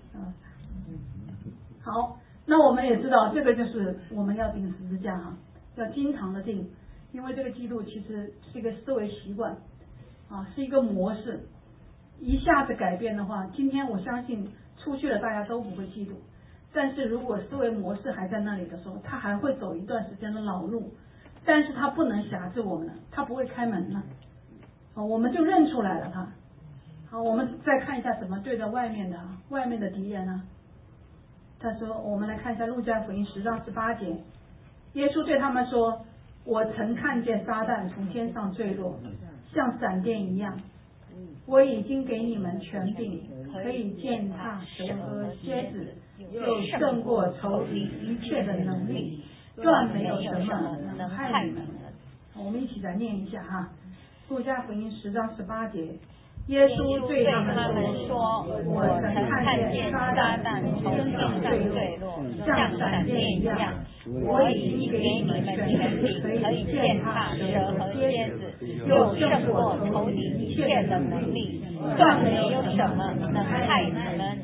好，那我们也知道这个就是我们要钉十字架要经常的钉，因为这个嫉妒其实是一个思维习惯是一个模式，一下子改变的话，今天我相信出去了大家都不会嫉妒，但是如果思维模式还在那里的时候，他还会走一段时间的老路，但是他不能辖制我们了，他不会开门了我们就认出来了好，我们再看一下怎么对待外面的敌人他说，我们来看一下路加福音10章18节，耶稣对他们说，我曾看见撒旦从天上坠落，像闪电一样，我已经给你们权柄，可以践踏蛇和蝎子，又胜过仇敌一切的能力，断没有什么能害你们。我们一起来念一下路加福音10章18节，耶稣对他们说，我曾看见撒旦从天上坠落，像闪电一样，我已经给你们权柄，可以践踏蛇和蝎子，又胜过仇敌一切的能力，断没有什么能害你们。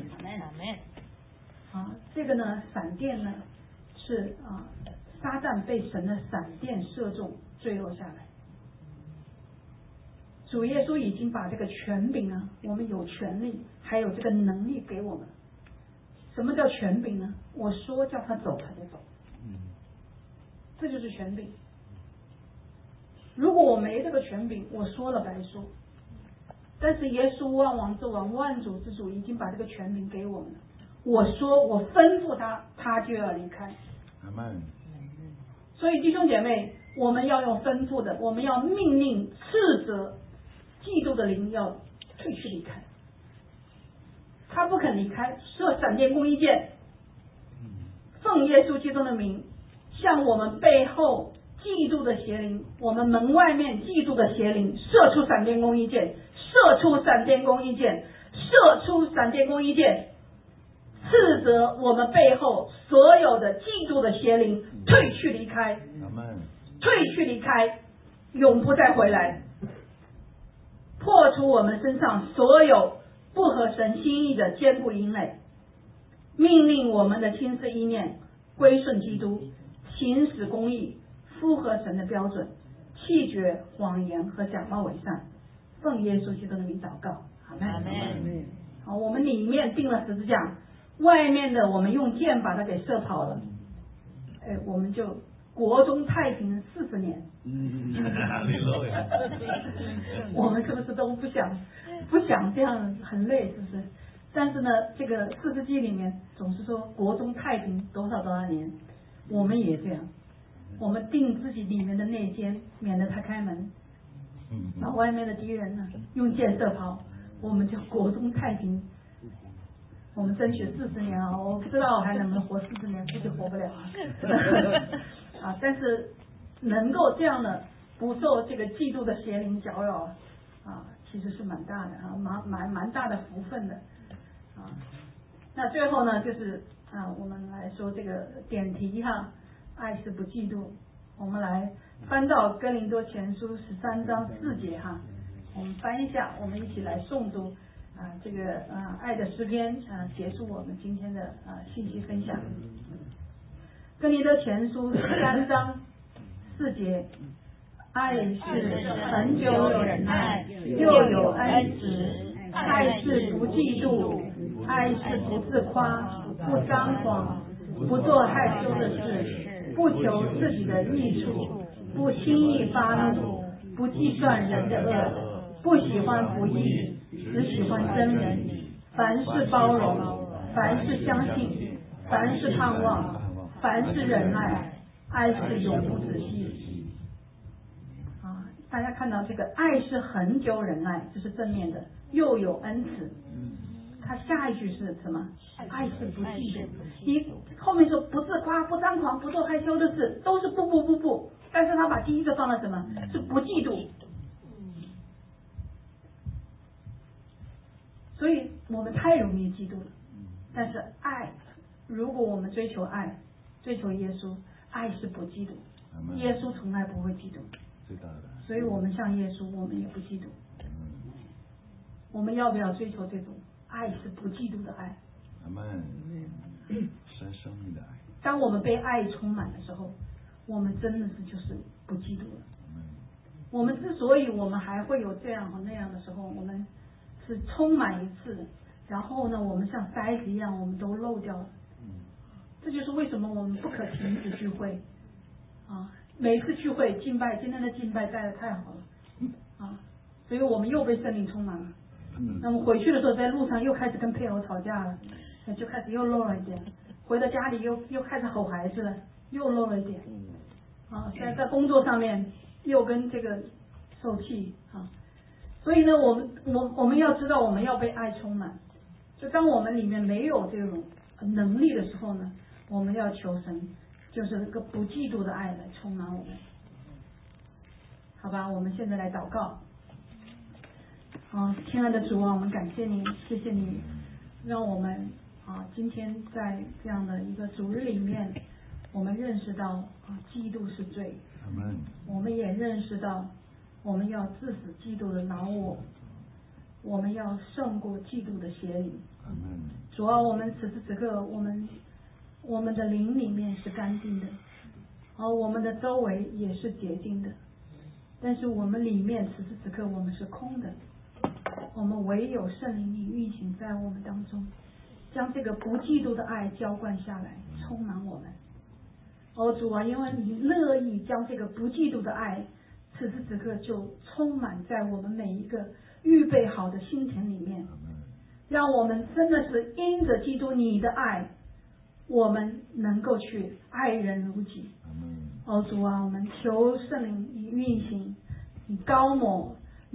这个呢，闪电呢是撒旦被神的闪电射中坠落下来。主耶稣已经把这个权柄我们有权利还有这个能力给我们。什么叫权柄呢？我说叫他走他就走，这就是权柄。如果我没这个权柄，我说了白说。但是耶稣万王之王万主之主已经把这个权柄给我们了，我说我吩咐他，他就要离开。所以弟兄姐妹，我们要用吩咐的，我们要命令斥责嫉妒的灵要退去离开。他不肯离开，射闪电弓一箭，奉耶稣基督的名，向我们背后嫉妒的邪灵，我们门外面嫉妒的邪灵，射出闪电弓一箭，射出闪电弓一箭，射出闪电弓一箭，斥责我们背后所有的嫉妒的邪灵退去离开，退去离开，永不再回来，破除我们身上所有不合神心意的坚固营垒，命令我们的心思意念归顺基督，行使公义，符合神的标准，弃绝谎言和假冒伪善。奉耶稣基督的名祷告，阿们。好，我们里面钉了十字架，外面的我们用箭把它给射跑了，我们就国中太平40年。我们是不是都不想这样很累，是不是？但是呢，这个四世纪里面总是说国中太平多少年，我们也这样，我们定自己里面的内奸，免得他开门，把外面的敌人呢用箭射跑，我们就国中太平。我们争取40年啊，我不知道我还能不能活40年，估计活不了啊。但是能够这样的不受这个嫉妒的邪灵搅扰啊，其实是蛮大的啊，蛮大的福分的啊。那最后呢，就是我们来说这个点题哈，爱是不嫉妒。我们来翻到哥林多前书13章4节哈，我们翻一下，我们一起来诵读这个爱的诗篇结束我们今天的信息分享。哥林多前书13章4节，爱是恒久有忍耐，又有恩慈，爱是不嫉妒，爱是不自夸，不张狂，不做害羞的事，不求自己的益处，不轻易发怒，不计算人的恶，不喜欢不义，只喜欢真理。凡事包容，凡事相信，凡事盼望，凡事忍耐，爱是永不止息。大家看到这个爱是恒久忍耐，这是正面的，又有恩慈。他下一句是什么？爱是不嫉妒。你后面说不自夸，不张狂，不做害羞的事，都是不。但是他把第一个放了什么？是不嫉妒。所以我们太容易嫉妒了。但是爱，如果我们追求爱，追求耶稣，爱是不嫉妒。耶稣从来不会嫉妒。所以我们像耶稣，我们也不嫉妒。我们要不要追求这种爱是不嫉妒的爱？ 神生命的爱。 当我们被爱充满的时候，我们真的是就是不嫉妒了。我们之所以我们还会有这样和那样的时候，我们是充满一次，然后呢，我们像筛子一样，我们都漏掉了。这就是为什么我们不可停止聚会每次聚会敬拜，今天的敬拜带的太好了所以我们又被圣灵充满了。那么回去的时候，在路上又开始跟配偶吵架了，就开始又漏了一点。回到家里又开始吼孩子了，又漏了一点。现在在工作上面又跟这个受气所以呢，我们要知道，我们要被爱充满。就当我们里面没有这种能力的时候呢，我们要求神，就是一个不嫉妒的爱来充满我们。好吧，我们现在来祷告。亲爱的主我们感谢你，谢谢你让我们今天在这样的一个主日里面，我们认识到嫉妒是罪，我们也认识到我们要致死嫉妒的老我们要胜过嫉妒的邪灵。主我们此时此刻，我们的灵里面是干净的，我们的周围也是洁净的，但是我们里面此时此刻我们是空的。我们唯有圣灵你运行在我们当中，将这个不嫉妒的爱浇灌下来，充满我们。主因为你乐意将这个不嫉妒的爱此时此刻就充满在我们每一个预备好的心田里面，让我们真的是因着基督你的爱，我们能够去爱人如己。主我们求圣灵你运行，你高抹，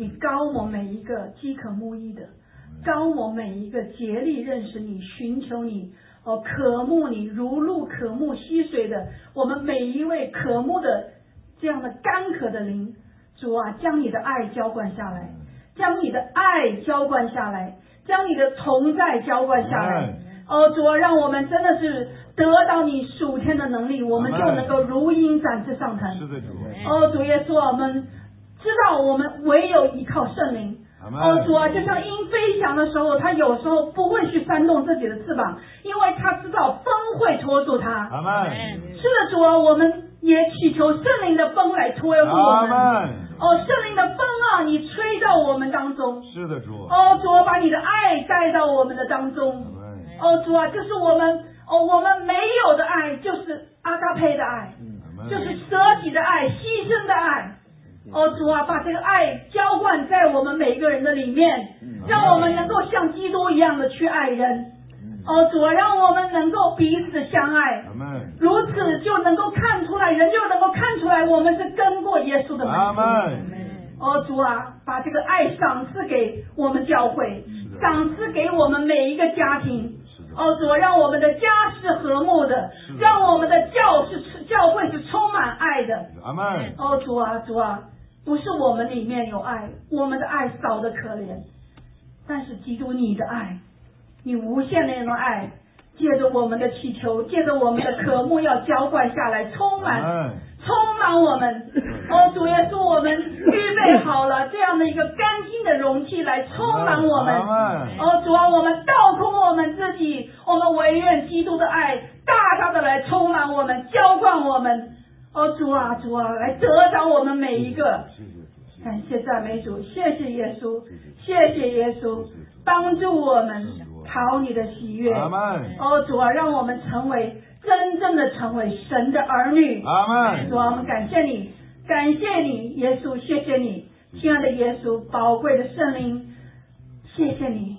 你高我每一个饥渴慕义的，高我每一个竭力认识你、寻求你、渴慕你，如鹿渴慕溪水的，我们每一位渴慕的这样的干渴的灵，主啊，将你的爱浇灌下来，将你的爱浇灌下来，将你的同在浇灌下来。主啊，让我们真的是得到你属天的能力，我们就能够如鹰展翅上腾。 是的，主。 主耶稣，我们知道我们唯有依靠圣灵。主啊，就像鹰飞翔的时候，它有时候不会去扇动自己的翅膀，因为它知道风会拖住它。是的，主啊，我们也祈求圣灵的风来托住我们。圣灵的风啊，你吹到我们当中。 是的，主。 主啊，把你的爱带到我们的当中。主啊，就是我们没有的爱，就是阿嘎佩的爱，就是舍己的爱、牺牲的爱。主啊，把这个爱浇灌在我们每个人的里面，让我们能够像基督一样的去爱人。主啊，让我们能够彼此相爱，如此就能够看出来，人就能够看出来我们是跟过耶稣的门徒。主啊，把这个爱赏赐给我们教会，赏赐给我们每一个家庭。主啊，让我们的家是和睦的，让我们的教会是充满爱的。主啊，不是我们里面有爱，我们的爱少得可怜，但是基督你的爱，你无限的那种爱，借着我们的祈求，借着我们的渴慕，要浇灌下来，充满我们。主耶稣，我们预备好了这样的一个干净的容器来充满我们。主啊，我们倒空我们自己，我们唯愿基督的爱大大的来充满我们，浇灌我们。主啊，来得着我们每一个。感谢赞美主，谢谢耶稣，谢谢耶稣，帮助我们讨你的喜悦。主啊，让我们真正的成为神的儿女。主啊，我们感谢你，耶稣，谢谢你，亲爱的耶稣，宝贵的圣灵，谢谢你，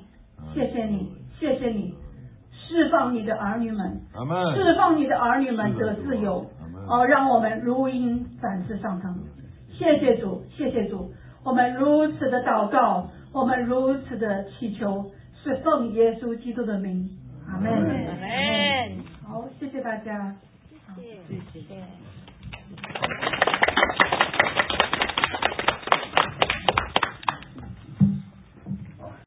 释放你的儿女们，得自由。让我们如鹰展翅上腾。谢谢主，我们如此的祷告，我们如此的祈求，是奉耶稣基督的名。阿们。好，谢谢大家。 谢谢。